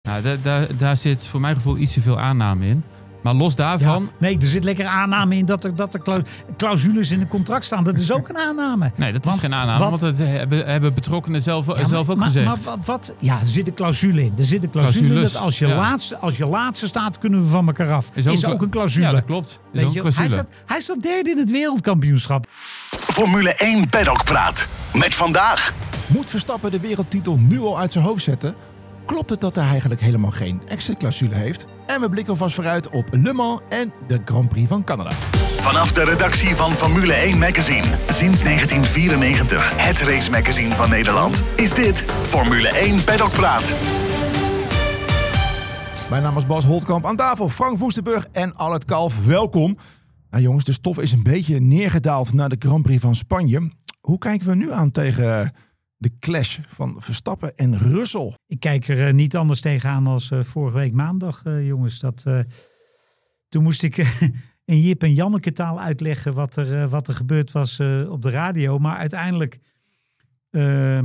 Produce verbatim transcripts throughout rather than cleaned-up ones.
Nou, da- da- daar zit voor mijn gevoel iets te veel aanname in. Maar los daarvan... Ja, nee, er zit lekker aanname in dat er, dat er clausules in een contract staan. Dat is ook een aanname. Nee, dat want, is geen aanname, wat, want dat hebben, hebben betrokkenen zelf, ja, maar, zelf ook maar, gezegd. Maar wat? Ja, er zit een clausule in. Er zit een clausule in dat als je, ja. laatste, als je laatste staat, kunnen we van elkaar af. Is ook, is ook een clausule. Ja, dat klopt. Is Weet ook je, een clausule. hij, staat, hij staat derde in het wereldkampioenschap. Formule één Paddock Praat. Met vandaag. Moet Verstappen de wereldtitel nu al uit zijn hoofd zetten? Klopt het dat hij eigenlijk helemaal geen extra clausule heeft? En we blikken alvast vooruit op Le Mans en de Grand Prix van Canada. Vanaf de redactie van Formule één Magazine. Sinds negentien vierennegentig het race magazine van Nederland. Is dit Formule één Paddock Praat. Mijn naam is Bas Holtkamp, aan tafel Frank Woestenburg en Albert Kalf. Welkom. Nou jongens, de stof is een beetje neergedaald naar de Grand Prix van Spanje. Hoe kijken we nu aan tegen de clash van Verstappen en Russell? Ik kijk er uh, niet anders tegenaan als uh, vorige week maandag, uh, jongens. Dat, uh, toen moest ik uh, in Jip en Janneke taal uitleggen wat er, uh, wat er gebeurd was uh, op de radio. Maar uiteindelijk, uh,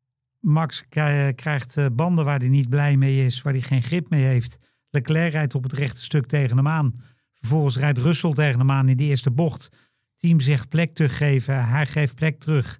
Max k- krijgt uh, banden waar hij niet blij mee is, waar hij geen grip mee heeft. Leclerc rijdt op het rechte stuk tegen hem aan. Vervolgens rijdt Russell tegen hem aan in de eerste bocht. Team zegt plek teruggeven, hij geeft plek terug.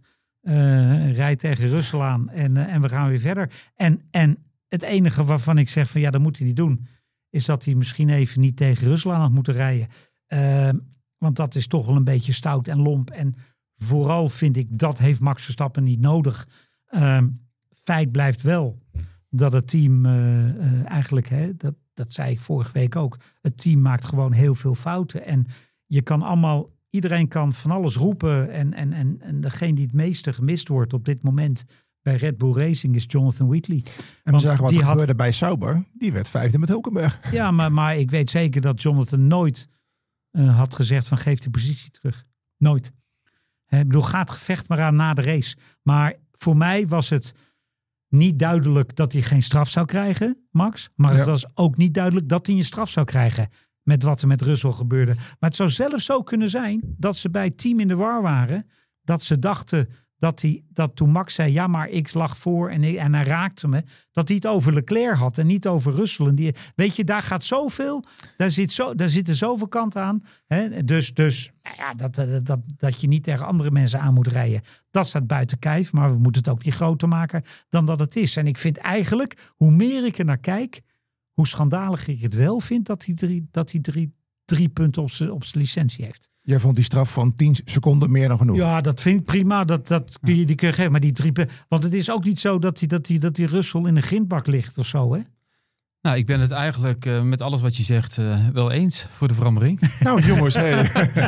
Uh, rijdt tegen Russell aan en, uh, en we gaan weer verder. En, en het enige waarvan ik zeg van ja, dat moet hij niet doen, is dat hij misschien even niet tegen Russell aan had moeten rijden. Uh, want dat is toch wel een beetje stout en lomp. En vooral vind ik, dat heeft Max Verstappen niet nodig. Uh, feit blijft wel dat het team uh, uh, eigenlijk, hè, dat, dat zei ik vorige week ook, het team maakt gewoon heel veel fouten. En je kan allemaal... Iedereen kan van alles roepen en, en, en, en degene die het meeste gemist wordt op dit moment bij Red Bull Racing is Jonathan Wheatley. En we Want zagen wat die er had... gebeurde bij Sauber. Die werd vijfde met Hulkenberg. Ja, maar, maar ik weet zeker dat Jonathan nooit uh, had gezegd van geef de positie terug. Nooit. He, ik bedoel, ga het gevecht maar aan na de race. Maar voor mij was het niet duidelijk dat hij geen straf zou krijgen, Max. Maar ja. Het was ook niet duidelijk dat hij een straf zou krijgen. Met wat er met Russell gebeurde. Maar het zou zelfs zo kunnen zijn dat ze bij het team in de war waren. Dat ze dachten dat, hij, dat toen Max zei, ja maar ik lag voor en, ik, en hij raakte me. Dat hij het over Leclerc had en niet over Russell. En die, weet je, daar gaat zoveel, daar, zit zo, daar zitten zoveel kanten aan. Hè? Dus, dus nou ja, dat, dat, dat, dat je niet tegen andere mensen aan moet rijden. Dat staat buiten kijf. Maar we moeten het ook niet groter maken dan dat het is. En ik vind eigenlijk, hoe meer ik er naar kijk, hoe schandalig ik het wel vind dat hij drie, dat hij drie, drie punten op zijn op zijn licentie heeft. Jij vond die straf van tien seconden meer dan genoeg? Ja, dat vind ik prima. Dat, dat kun je, die kun je geven. Maar die drie punten... Want het is ook niet zo dat hij, dat hij, dat hij Russell in een grindbak ligt of zo, hè? Nou, ik ben het eigenlijk uh, met alles wat je zegt uh, wel eens voor de verandering. Nou jongens, hey.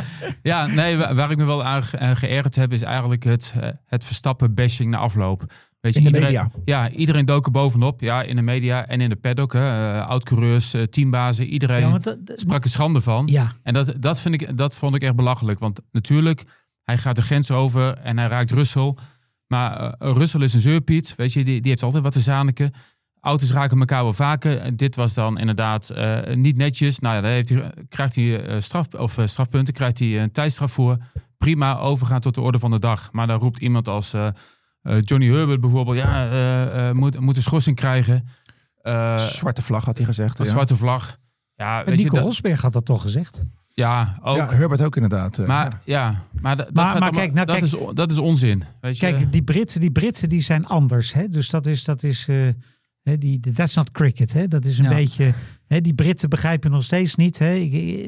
Ja, nee, waar, waar ik me wel aan ge- uh, geërgerd heb is eigenlijk het, uh, het Verstappen bashing na afloop. Weet je, in de iedereen, media. Ja, iedereen dook er bovenop. Ja, in de media en in de paddock. Hè, uh, oud-coureurs, uh, teambazen, iedereen Ja, dat, dat, sprak er schande van. Ja. En dat, dat, vind ik, dat vond ik echt belachelijk. Want natuurlijk, hij gaat de grens over en hij raakt Russell. Maar uh, Russell is een zeurpiet. Weet je, die, die heeft altijd wat te zaniken. Auto's raken elkaar wel vaker. Dit was dan inderdaad uh, niet netjes. Nou ja, daar heeft hij, krijgt hij uh, straf, of, uh, strafpunten, krijgt hij een tijdstraf voor. Prima, overgaan tot de orde van de dag. Maar dan roept iemand als uh, uh, Johnny Herbert bijvoorbeeld, ja, uh, uh, moet, moet een schorsing krijgen. Uh, Zwarte vlag had hij gezegd. Een ja. zwarte vlag. Ja, weet Nico je, Rosberg had dat toch gezegd? Ja, ook. Ja, Herbert ook inderdaad. Uh, Maar ja, maar, dat, Maar- gaat maar allemaal- kijk, nou, dat, kijk- is, dat is onzin. Weet je? Kijk, die Britten, die Britten die zijn anders. Hè? Dus dat is... Dat is uh, hè, die, that's not cricket. Hè? Dat is een Ja. beetje... Hè, die Britten begrijpen nog steeds niet. Hè?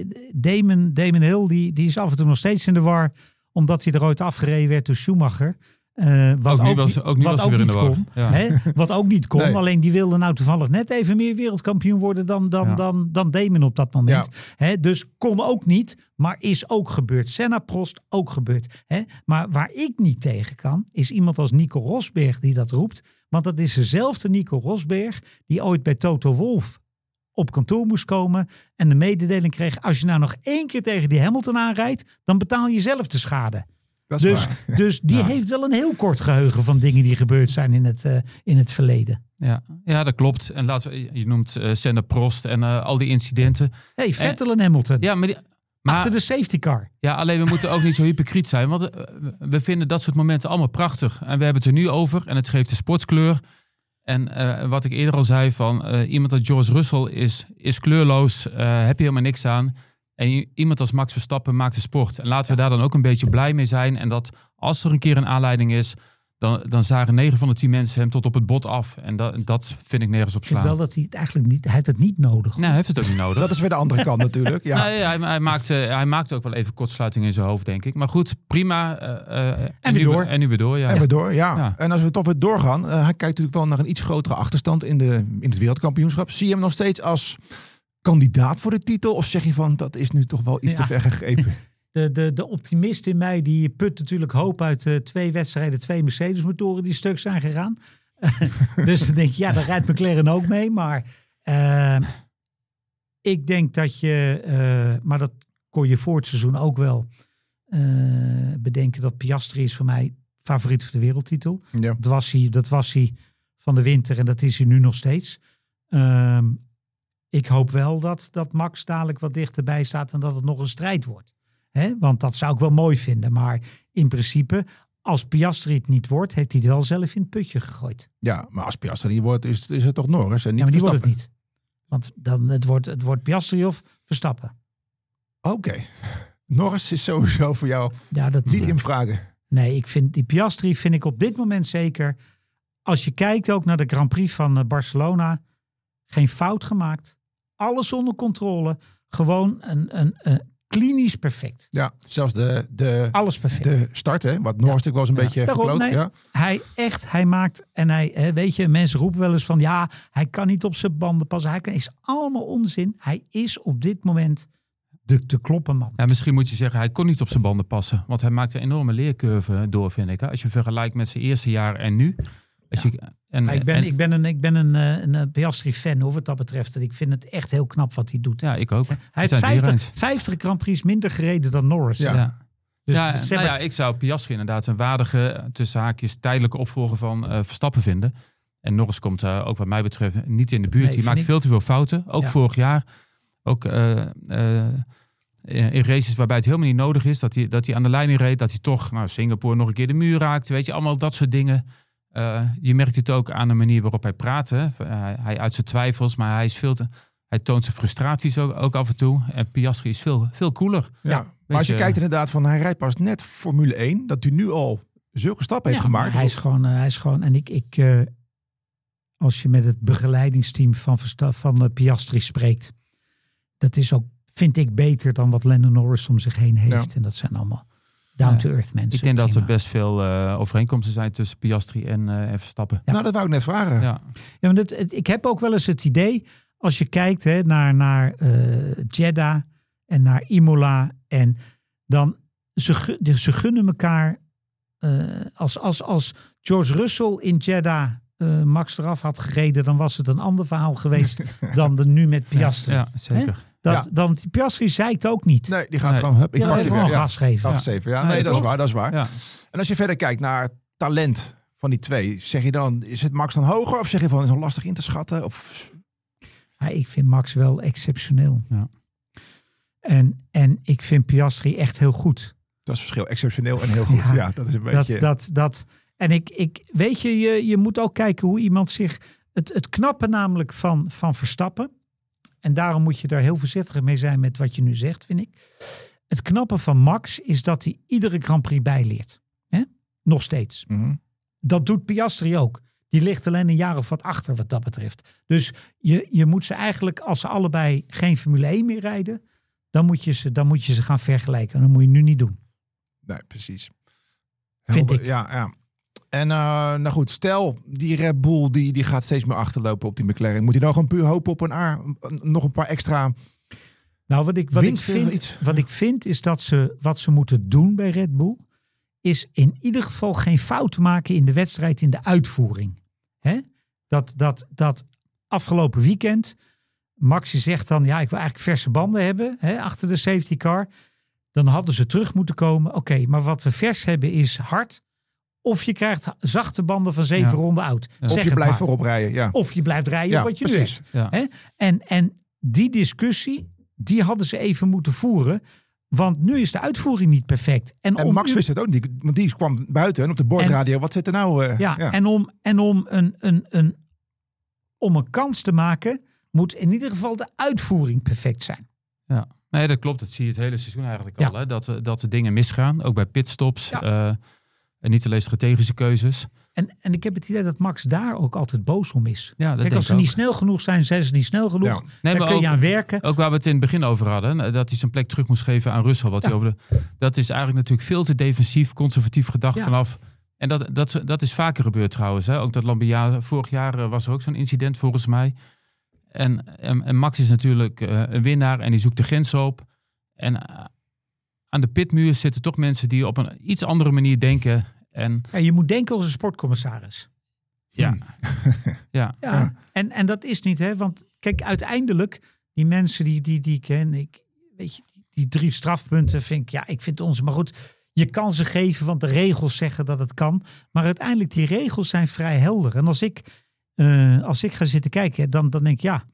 Damon, Damon Hill die, die is af en toe nog steeds in de war. Omdat hij er ooit afgereden werd door Schumacher. Uh, wat Ook nu ook, was- niet- ook nu wat was hij ook weer in niet de war. kon. Ja. Hè? Wat ook niet kon. Nee. Alleen die wilde nou toevallig net even meer wereldkampioen worden dan, dan, Ja. dan, dan Damon op dat moment. Hè? Dus kon ook niet, maar is ook gebeurd. Senna, Prost, ook gebeurd. Hè? Maar waar ik niet tegen kan, is iemand als Nico Rosberg die dat roept. Want dat is dezelfde Nico Rosberg die ooit bij Toto Wolff op kantoor moest komen en de mededeling kreeg, als je nou nog één keer tegen die Hamilton aanrijdt, dan betaal je zelf de schade. dat is Dus, waar. dus die Ja. heeft wel een heel kort geheugen van dingen die gebeurd zijn in het, uh, in het verleden. Ja, ja, dat klopt. En laten we, je noemt uh, Senna, Prost en uh, al die incidenten. Hey, Vettel en Hamilton, Ja, maar, die, maar achter de safety car. ja, alleen we moeten ook niet zo hypocriet zijn. Want uh, we vinden dat soort momenten allemaal prachtig. En we hebben het er nu over. En het geeft de sportskleur. En uh, wat ik eerder al zei, van uh, iemand als George Russell is, is kleurloos, uh, heb je helemaal niks aan. En i- iemand als Max Verstappen maakt de sport. En laten we daar dan ook een beetje blij mee zijn. En dat als er een keer een aanleiding is, dan, dan zagen negen van de tien mensen hem tot op het bot af. En dat, dat vind ik nergens op Ik vind slaan. wel dat hij het eigenlijk niet, hij heeft het niet nodig. Nee, hij heeft het ook niet nodig. Dat is weer de andere kant natuurlijk. Ja. Nee, hij, hij, maakte, hij maakte ook wel even kortsluiting in zijn hoofd, denk ik. Maar goed, prima. Uh, uh, en, weer nu, door. En nu weer door, ja. En we door, ja. Ja. En als we toch weer doorgaan, uh, hij kijkt natuurlijk wel naar een iets grotere achterstand in, de, in het wereldkampioenschap. Zie je hem nog steeds als kandidaat voor de titel? Of zeg je van, dat is nu toch wel iets Ja. te ver gegrepen? De, de, de optimist in mij die put natuurlijk hoop uit uh, twee wedstrijden, twee Mercedes-motoren die stuk zijn gegaan. Dus dan denk ik, ja, daar rijdt McLaren ook mee. Maar uh, ik denk dat je, uh, maar dat kon je voor het seizoen ook wel uh, bedenken, dat Piastri is voor mij favoriet voor de wereldtitel. Ja. Dat was hij, dat was hij van de winter en dat is hij nu nog steeds. Uh, ik hoop wel dat, dat Max dadelijk wat dichterbij staat en dat het nog een strijd wordt. He, want dat zou ik wel mooi vinden. Maar in principe, als Piastri het niet wordt, heeft hij het wel zelf in het putje gegooid. Ja, maar als Piastri niet wordt, is, is het toch Norris en niet Ja, maar die wordt Verstappen? het niet. Want dan, het, wordt, het wordt Piastri of Verstappen. Oké. Okay. Norris is sowieso voor jou Ja, dat, niet in vragen. Nee, ik vind die Piastri vind ik op dit moment zeker. Als je kijkt ook naar de Grand Prix van Barcelona, geen fout gemaakt. Alles onder controle. Gewoon een, een, een klinisch perfect. Ja, zelfs de, de, Alles perfect. de start, hè, wat Norris natuurlijk wel eens een Ja. beetje Daarom, verkloot. nee. Ja. Hij echt, hij maakt, en hij, hè, weet je, mensen roepen wel eens van, ja, hij kan niet op zijn banden passen. Hij kan, is allemaal onzin. Hij is op dit moment de te kloppen man. Ja, misschien moet je zeggen, hij kon niet op zijn banden passen. Want hij maakte een enorme leercurve door, vind ik. Hè? Als je vergelijkt met zijn eerste jaar en nu. Als Ja. je, en, Maar ik ben, en, ik ben een, ik ben een, eh, een, een Piastri-fan, hoor, wat dat betreft. En ik vind het echt heel knap wat hij doet. ja, ik ook. Hij We heeft zijn het hier vijftig, eens. vijftig Grand Prix minder gereden dan Norris. Ja. Ja. Dus ja, ze nou hebben- ja, ik zou Piastri inderdaad een waardige, tussen haakjes, tijdelijke opvolger van uh, Verstappen vinden. En Norris komt uh, ook wat mij betreft niet in de buurt. Nee, Die vind maakt ik- veel te veel fouten. Ook Ja. vorig jaar. Ook uh, uh, in races waarbij het helemaal niet nodig is. Dat hij, dat hij aan de leiding reed. Dat hij toch, nou, Singapore nog een keer de muur raakt. Weet je, allemaal dat soort dingen. Uh, je merkt het ook aan de manier waarop hij praat. Hè. Hij, hij uit zijn twijfels, maar hij is veel te... Hij toont zijn frustraties ook, ook af en toe. En Piastri is veel, veel cooler. Ja. Ja, Maar als je je- kijkt inderdaad van, hij rijdt pas net Formule één. Dat hij nu al zulke stappen heeft Ja, maar gemaakt. Hij is gewoon, eh, hij is gewoon, en ik, ik uh, als je met het begeleidingsteam van, Versta- van uh, Piastri spreekt, dat is ook, vind ik, beter dan wat Lando Norris om zich heen heeft. Ja. En dat zijn allemaal down-to-earth mensen. Ik denk dat er Prima. best veel uh, overeenkomsten zijn tussen Piastri en, uh, en Verstappen. Ja. Nou, dat wou ik net vragen. Ja. Ja, maar dat, het, ik heb ook wel eens het idee, als je kijkt hè, naar, naar uh, Jeddah en naar Imola, en dan ze, gu- ze gunnen elkaar, uh, als, als, als George Russell in Jeddah uh, Max eraf had gereden, dan was het een ander verhaal geweest dan de nu met Piastri. Ja, zeker. Dat, Ja. Dan, die Piastri zeikt ook niet. Nee, die gaat Nee. gewoon, hup, ik Ja, pak je gewoon weer. Ja. gas geven. Gas geven, ja. Nee, Nee, dat is klopt. waar, dat is waar. Ja. En als je verder kijkt naar talent van die twee, zeg je dan, is het Max dan hoger? Of zeg je van, is het lastig in te schatten? Of... Ja, ik vind Max wel exceptioneel. Ja. En, en ik vind Piastri echt heel goed. Dat is het verschil, exceptioneel en heel goed. Ja, Ja, dat is een Dat, beetje... dat, dat, en ik, ik weet je, je, je moet ook kijken hoe iemand zich... Het, het knappe namelijk van, van Verstappen, en daarom moet je daar heel voorzichtig mee zijn met wat je nu zegt, vind ik. Het knappe van Max is dat hij iedere Grand Prix bijleert. Hè? Nog steeds. Mhm. Dat doet Piastri ook. Die ligt alleen een jaar of wat achter wat dat betreft. Dus je, je moet ze eigenlijk, als ze allebei geen Formule één meer rijden, dan moet je ze, dan moet je ze gaan vergelijken. En dat moet je nu niet doen. Nee, precies. Vind Helder, ik. Ja, ja. En uh, nou goed, stel die Red Bull die, die gaat steeds meer achterlopen op die McLaren. Moet hij dan gewoon puur hopen op een, aar, nog een paar extra... Nou, wat ik, wat ik, Winst, vind, iets. wat ik vind is dat ze wat ze moeten doen bij Red Bull, is in ieder geval geen fouten maken in de wedstrijd, in de uitvoering. Hè? Dat, dat, dat afgelopen weekend, Maxi zegt dan, ja, ik wil eigenlijk verse banden hebben, hè, achter de safety car. Dan hadden ze terug moeten komen. Oké, okay, maar wat we vers hebben is hard. Of je krijgt zachte banden van zeven Ja. ronden oud. Ja. Zeg Of je het blijft maar. voorop rijden, ja. Of je blijft rijden Ja, wat je precies. nu hebt. Ja. Hè? En, en die discussie, die hadden ze even moeten voeren. Want nu is de uitvoering niet perfect. En, En om Max u- wist het ook niet, want die kwam buiten en op de bordradio. Wat zit er nou? Uh, ja, En, om, en om een, een, een om een kans te maken, moet in ieder geval de uitvoering perfect zijn. Ja, nee, dat klopt. Dat zie je het hele seizoen eigenlijk Ja. al. Hè? Dat, dat de dingen misgaan, ook bij pitstops. Ja. Uh, en niet alleen strategische keuzes. En, en ik heb het idee dat Max daar ook altijd boos om is. Ja, dat Kijk, denk als ze ik niet ook. snel genoeg zijn, zijn ze niet snel genoeg. Ja. Nee, Daar maar kun je ook, aan werken. ook waar we het in het begin over hadden. Dat hij zijn plek terug moest geven aan Russell. Wat Ja. hij over de, dat is eigenlijk natuurlijk veel te defensief, conservatief gedacht Ja. vanaf. En dat, dat, dat is vaker gebeurd trouwens. Hè? Ook dat Lambiat, vorig jaar uh, was er ook zo'n incident volgens mij. En, en, en Max is natuurlijk uh, een winnaar en die zoekt de grens op. En uh, aan de pitmuur zitten toch mensen die op een iets andere manier denken. En Ja, je moet denken als een sportcommissaris. ja, Hmm. ja. Ja, Ja. En, en dat is niet, hè? Want kijk, uiteindelijk, die mensen die, die, die ik ken, ik, weet je, die, die drie strafpunten vind ik, ja, ik vind onze, maar goed, je kan ze geven, want de regels zeggen dat het kan. Maar uiteindelijk, die regels zijn vrij helder. En als ik, uh, als ik ga zitten kijken, dan, dan denk ik, ja,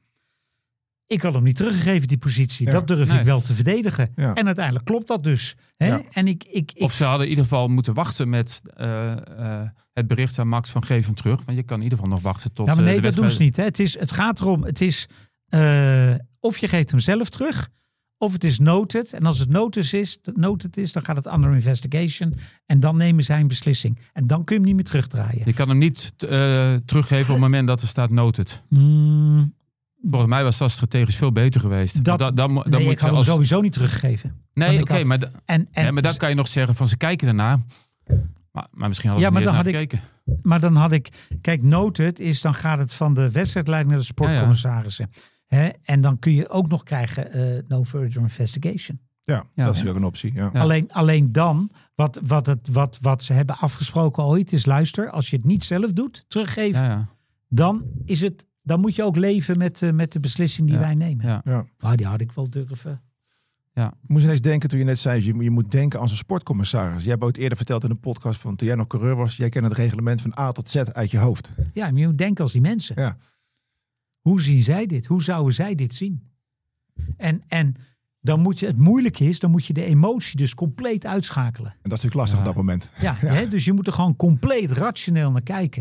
ik had hem niet teruggegeven, die positie. Ja. Dat durf Nee. ik wel te verdedigen. Ja. En uiteindelijk klopt dat dus. Hè? Ja. En ik, ik, ik, Of ze hadden in ieder geval moeten wachten met uh, uh, het bericht aan Max van geef hem terug. Want je kan in ieder geval nog wachten tot ja, maar uh, nee, de dat doen wedstrijd. ze niet. Hè? Het, is, het gaat erom, het is uh, of je geeft hem zelf terug, of het is noted. En als het noted is, noted is, dan gaat het under investigation. En dan nemen zij een beslissing. En dan kun je hem niet meer terugdraaien. Je kan hem niet uh, teruggeven op het moment dat er staat noted. Mm, Volgens mij was dat strategisch veel beter geweest. Dat, da, dan, dan nee, moet ik had je hem als... sowieso niet teruggegeven. Nee, Want oké, ik had- maar, da- En, en, ja, maar dan kan je nog zeggen van ze kijken ernaar. Maar, maar misschien hadden Ja, ze maar niet dan eens naar had ik- gekeken. Maar dan had ik... Kijk, noted is, dan gaat het van de wedstrijdleider naar de sportcommissarissen. Hè? En dan kun je ook nog krijgen uh, no further investigation. Ja, Ja. dat is natuurlijk een optie. Ja. Ja. Alleen, alleen dan, wat, wat, het, wat, wat ze hebben afgesproken ooit is, luister, als je het niet zelf doet, teruggeven, Ja, ja. dan is het, dan moet je ook leven met, uh, met de beslissing die Ja. wij nemen. Ja. Ja. Maar die had ik wel durven. Ik moest ineens denken toen je net zei, je, je moet denken als een sportcommissaris. Jij hebt ooit eerder verteld in een podcast van toen jij nog coureur was, jij kent het reglement van A tot Z uit je hoofd. Ja, maar je moet denken als die mensen. Ja. Hoe zien zij dit? Hoe zouden zij dit zien? En, en dan moet je, het moeilijke is, dan moet je de emotie dus compleet uitschakelen. En dat is natuurlijk lastig Ja. op dat moment. Ja, Hè? Dus je moet er gewoon compleet rationeel naar kijken.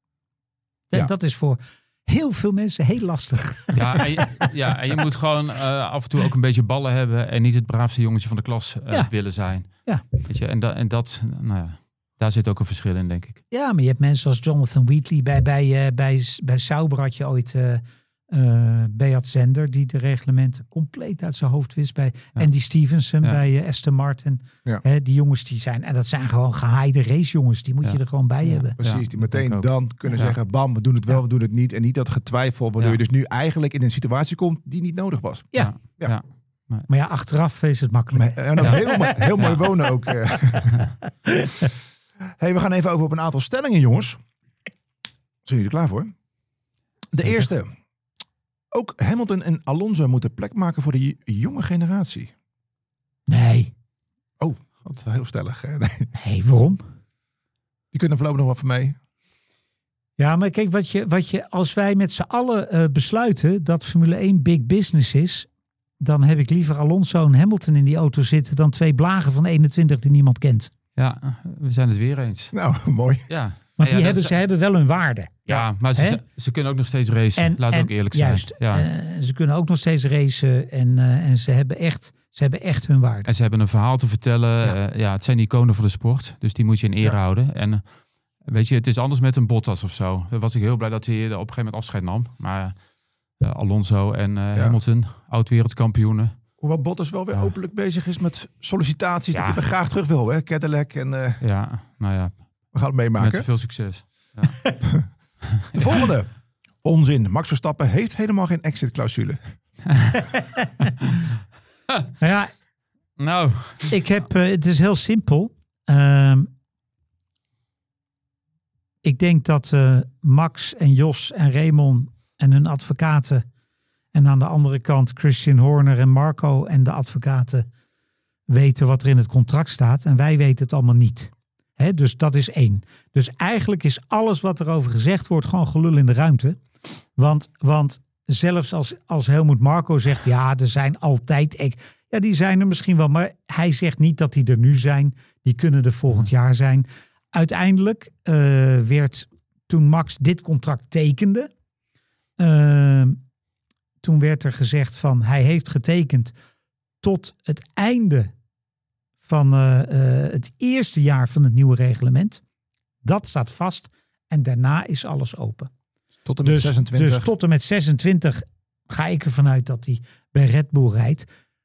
En Ja. dat is voor heel veel mensen heel lastig. Ja, en je, ja, en je moet gewoon uh, af en toe ook een beetje ballen hebben en niet het braafste jongetje van de klas uh, Ja. willen zijn. Ja. Weet je, en, da, en dat, nou ja, daar zit ook een verschil in, denk ik. Ja, maar je hebt mensen als Jonathan Wheatley. Bij, bij, uh, bij, bij Sauber had je ooit uh, uh, Beat Zender, die de reglementen compleet uit zijn hoofd wist. Bij Ja. Andy Stevenson, Ja. bij uh, Aston Martin. Ja. Hè, die jongens die zijn, en dat zijn gewoon gehaaide racejongens. Die moet Ja. je er gewoon bij Ja. hebben. Precies, Ja, die dat meteen denk ik ook. dan kunnen Ja. zeggen, bam, we doen het wel, Ja. we doen het niet. En niet dat getwijfel, waardoor Ja. je dus nu eigenlijk in een situatie komt die niet nodig was. Ja. Ja. Ja. Maar ja, achteraf is het makkelijk. Maar, en ook Ja. heel, mo- heel mooi wonen ook. eh. Hey, we gaan even over op een aantal stellingen, jongens. Zijn jullie er klaar voor? De Zeker. eerste. Ook Hamilton en Alonso moeten plek maken voor de j- jonge generatie. Nee. Oh, wat heel stellig. hè? Nee, Nee, waarom? die kunnen voorlopig nog wat van mee. Ja, maar kijk, wat je, wat je, als wij met z'n allen uh, besluiten dat Formule één big business is, dan heb ik liever Alonso en Hamilton in die auto zitten dan twee blagen van eenentwintig die niemand kent. Ja, we zijn het weer eens. Nou, mooi. Ja. Want Ja, die dat hebben, is- ze hebben wel hun waarde. Ja, maar Hè? ze, ze kunnen ook nog steeds racen. En, Laten we en ook eerlijk juist, zijn. Ja. uh, ze kunnen ook nog steeds racen en, uh, en ze, hebben echt, ze hebben echt hun waarde. En ze hebben een verhaal te vertellen. Ja. Ja, uh, ja het zijn iconen voor de sport. Dus die moet je in eer Ja. houden. En uh, weet je, het is anders met een Bottas of zo. Daar was ik heel blij dat hij op een gegeven moment afscheid nam. Maar uh, Alonso en uh, Ja. Hamilton, oud-wereldkampioenen. Hoewel Bottas wel weer Ja. openlijk bezig is met sollicitaties. Ja. Dat hij weer graag terug wil. Hè? Cadillac. En uh, Ja, nou ja, we gaan het meemaken. met veel succes. De volgende. Onzin. Max Verstappen heeft helemaal geen exit-clausule. Nou ja, Nou, ik heb, uh, het is heel simpel. Uh, ik denk dat uh, Max en Jos en Raymond en hun advocaten en aan de andere kant Christian Horner en Marco en de advocaten weten wat er in het contract staat. En wij weten het allemaal niet. Hè, dus dat is één. Dus eigenlijk is alles wat erover gezegd wordt gewoon gelul in de ruimte. Want, want zelfs als, als Helmut Marko zegt, ja, er zijn altijd... Ik, ja, die zijn er misschien wel. Maar hij zegt niet dat die er nu zijn. Die kunnen er volgend jaar zijn. Uiteindelijk uh, werd toen Max dit contract tekende, Uh, toen werd er gezegd van hij heeft getekend tot het einde van uh, uh, het eerste jaar van het nieuwe reglement. Dat staat vast. En daarna is alles open. Tot en met dus, zesentwintig. Dus tot en met zesentwintig ga ik ervan uit dat hij bij Red Bull rijdt.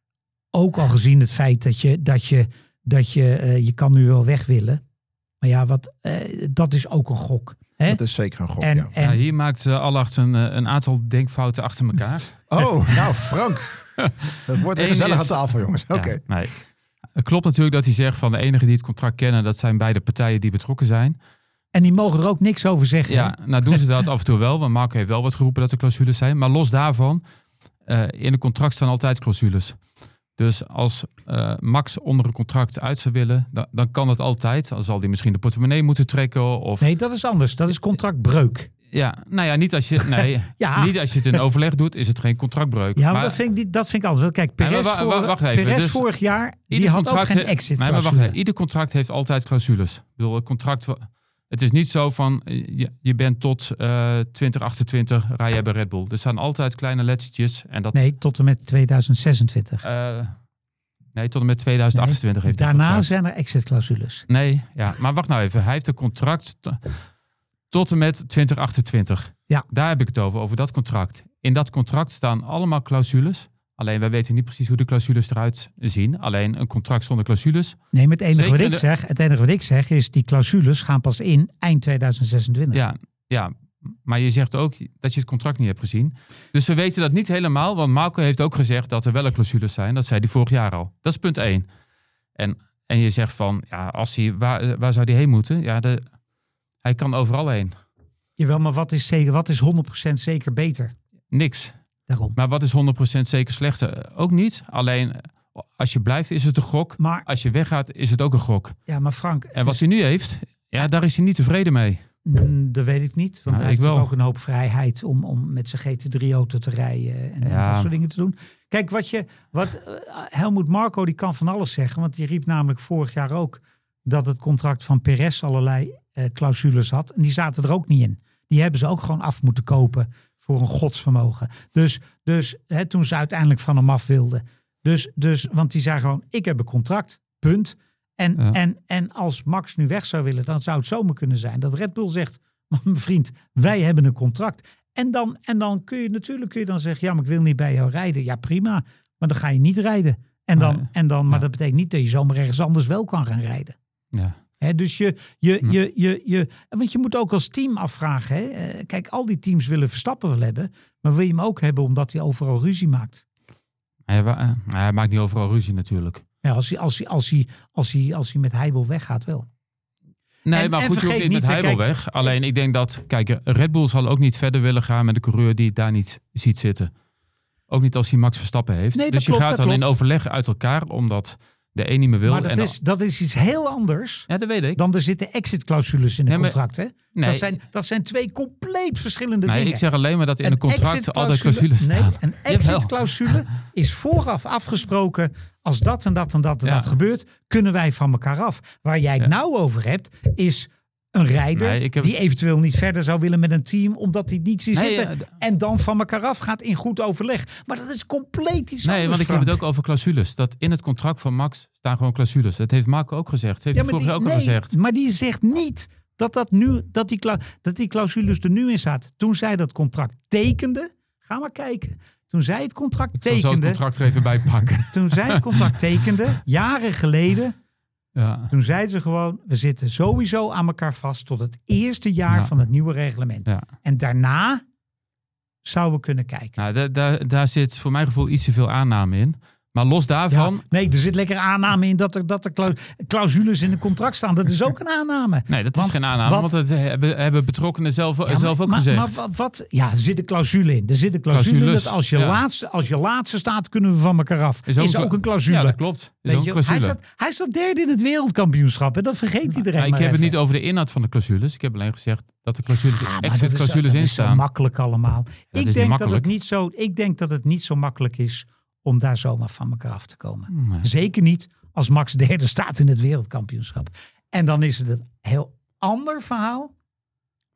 Ook al gezien het feit dat je, dat je, dat je, uh, je kan nu wel weg willen. Maar ja, wat, uh, dat is ook een gok. Hè? Dat is zeker een gok, en, ja. En, ja, hier maakt uh, Allard een, een aantal denkfouten achter elkaar. Oh, nou Frank. Dat wordt een gezellige tafel, jongens. Oké. Okay. Ja, nee. Het klopt natuurlijk dat hij zegt van de enigen die het contract kennen, dat zijn beide partijen die betrokken zijn. En die mogen er ook niks over zeggen. Ja, nou doen ze dat af en toe wel. Want Marco heeft wel wat geroepen dat er clausules zijn. Maar los daarvan, uh, in een contract staan altijd clausules. Dus als uh, Max onder een contract uit zou willen, dan, dan kan dat altijd. Dan zal hij misschien de portemonnee moeten trekken. Of... Nee, dat is anders. Dat is contractbreuk. Ja, nou ja, niet als je, nee, ja. niet als je het in overleg doet, is het geen contractbreuk. Ja, maar, maar dat, vind ik, dat vind ik altijd. Kijk, Perez, nee, wa- wa- wacht even. Perez dus vorig jaar, die had ook geen exit nee, maar wacht even. Ieder contract heeft altijd clausules. Ik bedoel, het contract... Het is niet zo van, je, je bent tot uh, twintig achtentwintig, rij jij bij Red Bull. Er staan altijd kleine lettertjes. En dat, nee, tot en met tweeduizend zesentwintig. Uh, nee, tot en met tweeduizend achtentwintig nee, heeft hij daarna zijn er exit-clausules. Nee, ja, maar wacht nou even. Hij heeft een contract t- tot en met twintig achtentwintig. Ja. Daar heb ik het over, over dat contract. In dat contract staan allemaal clausules. Alleen wij weten niet precies hoe de clausules eruit zien. Alleen een contract zonder clausules. Nee, maar het enige, wat ik, de... zeg, het enige wat ik zeg is, die clausules gaan pas in eind tweeduizend zesentwintig. Ja, ja, maar je zegt ook dat je het contract niet hebt gezien. Dus we weten dat niet helemaal. Want Marco heeft ook gezegd dat er wel een clausules zijn. Dat zei hij vorig jaar al. Dat is punt één. En, en je zegt van, ja, als hij, waar, waar zou hij heen moeten? Ja, de, hij kan overal heen. Jawel, maar wat is, zeker, wat is honderd procent zeker beter? Niks. Daarom. Maar wat is honderd procent zeker slechter? Ook niet. Alleen als je blijft is het een gok. Maar als je weggaat is het ook een gok. Ja, maar Frank... En wat is... hij nu heeft, ja, daar is hij niet tevreden mee. Mm, dat weet ik niet. Want nou, hij heeft wel. ook een hoop vrijheid om, om met zijn G T drie auto te rijden. En, ja. en dat soort dingen te doen. Kijk, wat je... Wat, uh, Helmut Marko die kan van alles zeggen. Want die riep namelijk vorig jaar ook dat het contract van Perez allerlei uh, clausules had. En die zaten er ook niet in. Die hebben ze ook gewoon af moeten kopen voor een godsvermogen. Dus, dus hè, toen ze uiteindelijk van hem af wilden. Dus, dus, want die zei gewoon, ik heb een contract, punt. En, ja. en, en als Max nu weg zou willen, dan zou het zomaar kunnen zijn dat Red Bull zegt, mijn vriend, wij hebben een contract. En dan, en dan kun je natuurlijk kun je dan zeggen, ja, maar ik wil niet bij jou rijden. Ja, prima, maar dan ga je niet rijden. En dan, ja. en dan, maar ja. dat betekent niet dat je zomaar ergens anders wel kan gaan rijden. Ja. He, dus je, je, je, je, je, je, want je moet ook als team afvragen. Hè? Kijk, al die teams willen Verstappen wel hebben, maar wil je hem ook hebben omdat hij overal ruzie maakt? Hij, hij maakt niet overal ruzie natuurlijk. Ja, als hij, als hij, als hij, als hij, als hij met Heibel weggaat wel. Nee, en, maar goed, je hoeft niet met Heibel weg. Alleen ik denk dat, kijk, Red Bull zal ook niet verder willen gaan met de coureur die daar niet ziet zitten. Ook niet als hij Max Verstappen heeft. Nee, dus je klopt, gaat dan klopt. in overleg uit elkaar, omdat de een niet meer wil. Maar dat, en is, dat is iets heel anders. Ja, dat weet ik. Dan er zitten exit-clausules in een nee, contract. Hè? Nee. Dat, zijn, dat zijn twee compleet verschillende nee, dingen. Ik zeg alleen maar dat in een, een contract altijd clausules nee, staan. Een exit-clausule is vooraf afgesproken. Als dat en dat en dat en ja. dat gebeurt, kunnen wij van elkaar af. Waar jij het ja. nou over hebt, is een rijder nee, heb... die eventueel niet verder zou willen met een team, omdat hij niet ziet nee, zitten. Ja, d- en dan van elkaar af gaat in goed overleg. Maar dat is compleet iets nee, anders. Nee, want ik Frank. heb het ook over clausules. Dat in het contract van Max staan gewoon clausules. Dat heeft Marco ook gezegd. Dat heeft ja, hij vorig jaar ook nee, al gezegd. Maar die zegt niet dat, dat, nu, dat, die, dat die clausules er nu in staat. Toen zij dat contract tekende, ga maar kijken. Toen zij het contract ik tekende. Ik zal zo het contract er even bij pakken. Toen zij het contract tekende, jaren geleden. Ja. Toen zeiden ze gewoon, we zitten sowieso aan elkaar vast tot het eerste jaar ja. van het nieuwe reglement. Ja. En daarna zouden we kunnen kijken. Nou, daar, daar, daar zit voor mijn gevoel iets te veel aanname in. Maar los daarvan... Ja, nee, er zit lekker aanname in dat er, dat er clausules in een contract staan. Dat is ook een aanname. Nee, dat want, is geen aanname, wat, want dat hebben, hebben betrokkenen zelf, ja, zelf ook maar, gezegd. Maar wat? Ja, er zit een clausule in. Er zit een clausule Clausules, in dat als je, ja. laatste, als je laatste staat, kunnen we van elkaar af. Is ook, is ook een clausule. Ja, dat klopt. Is ook je, een hij, staat, hij staat derde in het wereldkampioenschap. En dat vergeet iedereen ja, ik maar heb even. het niet over de inhoud van de clausules. Ik heb alleen gezegd dat de clausules, ja, exit clausules in staan. Dat is zo makkelijk allemaal. Ja, ik, denk dat het niet zo, ik denk dat het niet zo makkelijk is om daar zomaar van elkaar af te komen. Nee. Zeker niet als Max derde staat in het wereldkampioenschap. En dan is het een heel ander verhaal.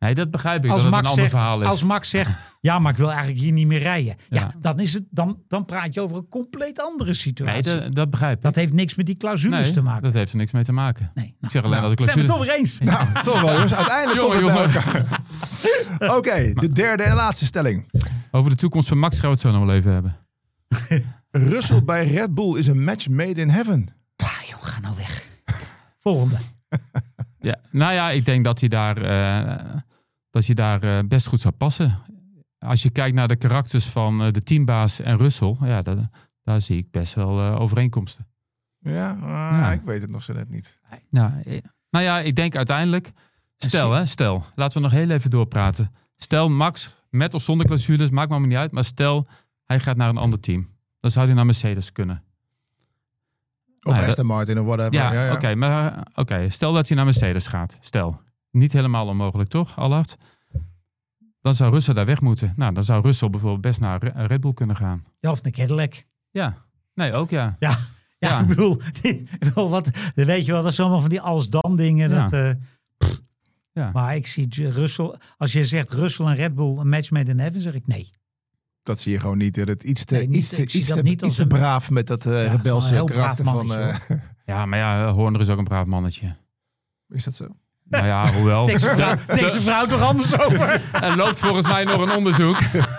Nee, dat begrijp ik. Als dat Max, het een ander zegt, verhaal is. als Max zegt, ja, maar ik wil eigenlijk hier niet meer rijden. Ja, Ja. dan, is het, dan, dan praat je over een compleet andere Nee, situatie. dat, dat begrijp ik. Dat heeft niks met die clausules nee, te maken. dat heeft er niks mee te maken. Nee, nou, Ik zeg alleen nou, dat de zijn we het clausule... toch weer eens? Nou, toch wel jongens. Uiteindelijk Jongen, komt het bij jongen. elkaar. Oké, okay, de derde en laatste stelling. Over de toekomst van Max gaan we het zo nog wel even hebben. Russell bij Red Bull is een match made in heaven. Ah, joh, ga nou weg. Volgende. Ja, nou ja, ik denk dat hij daar, uh, dat hij daar uh, best goed zou passen. Als je kijkt naar de karakters van uh, de teambaas en Russell, ja, dat, daar zie ik best wel uh, overeenkomsten. Ja, uh, Ja. ik weet het nog zo net niet. Nou, eh, nou ja, ik denk uiteindelijk, stel hè, stel, laten we nog heel even doorpraten. Stel Max, met of zonder clausules, maakt me niet uit, maar stel hij gaat naar een ander team. Dan zou hij naar Mercedes kunnen. Of Nou ja, Aston Martin of whatever. Ja, Ja, ja. oké, okay, maar uh, okay, stel dat hij naar Mercedes gaat. Stel, niet helemaal onmogelijk toch, Allard? Dan zou Russell daar weg moeten. Nou, dan zou Russell bijvoorbeeld best naar Re- Red Bull kunnen gaan. Ja, of een Cadillac. Ja, nee, ook ja. Ja, ja, Ja. ik bedoel, ik bedoel, wat, weet je wel, dat is allemaal van die als-dan dingen. Ja. Dat, uh, Ja. Maar ik zie Russell, als je zegt Russell en Red Bull een match made in heaven, zeg ik nee. Dat zie je gewoon niet. Het iets te, Nee, niet- iets te, ik zie iets dat te, niet als iets te een- braaf met dat uh, Ja, rebelse gewoon een heel karakter braaf van... mannetje, uh, Ja, maar ja, Horner is ook een braaf mannetje. is dat zo? Nou ja, hoewel. Denkt zijn vrouw, denkt zijn vrouw toch anders over? Er loopt volgens mij nog een onderzoek.